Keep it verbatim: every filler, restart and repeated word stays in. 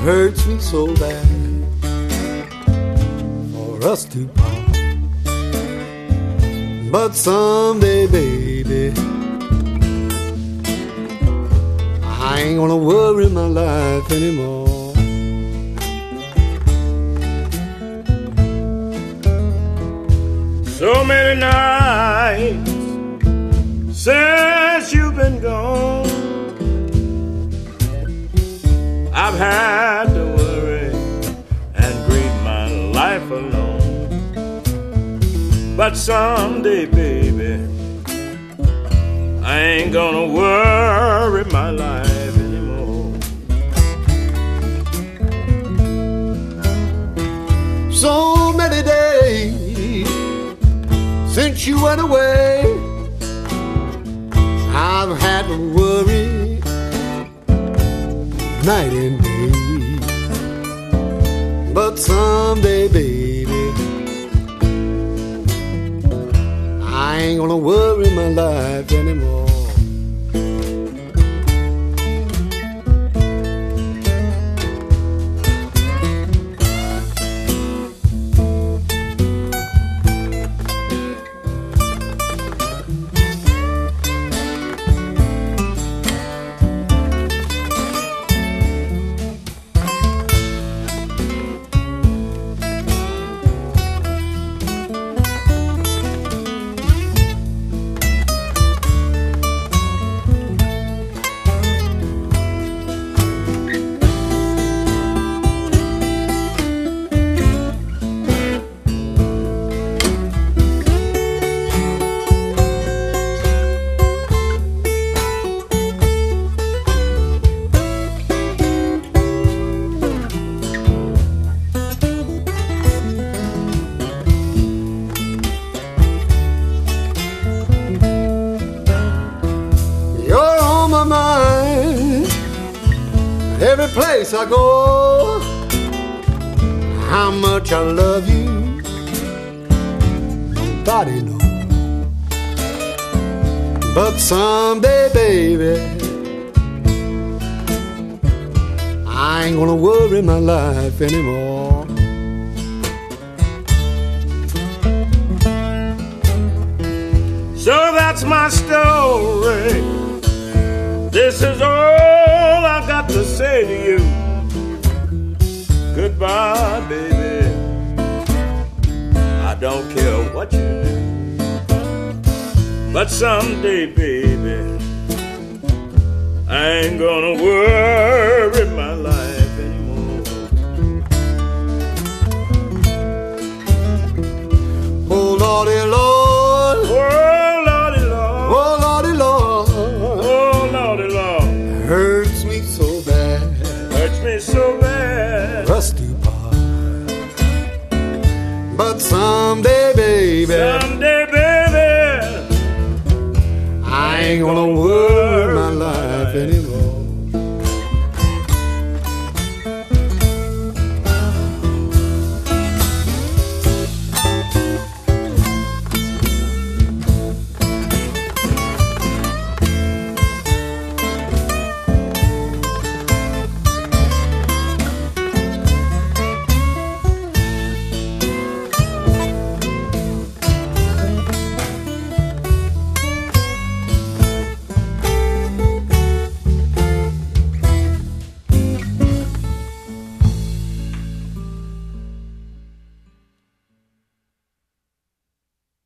hurts me so bad for us to part. But someday, baby, I ain't gonna worry my life anymore. So many nights since you've been gone, I've had to worry and grieve my life alone. But someday, baby, I ain't gonna worry my life anymore. So many days since you went away, I've had to worry night and day. But someday, baby, I ain't gonna worry my life anymore. Every place I go, how much I love you, nobody knows. But someday, baby, I ain't gonna worry my life anymore. So that's my story. This is all I've got to say to you. Goodbye, baby. I don't care what you do. But someday, baby, I ain't gonna worry